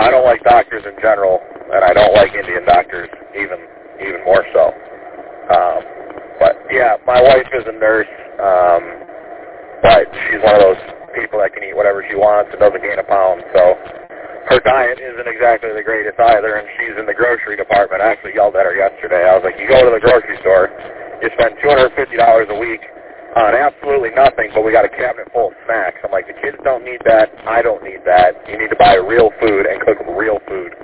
I don't like doctors in general, and I don't like Indian doctors even more so. But yeah, my wife is a nurse, but she's one of those people that can eat whatever she wants and doesn't gain a pound. So her diet isn't exactly the greatest either, and she's in the grocery department. I actually yelled at her yesterday. I was like, you go to the grocery store, you spend $250 a week on absolutely nothing, but we got a cabinet full of snacks. I'm like, the kids don't need that. I don't need that. You need to buy real food and cook real food.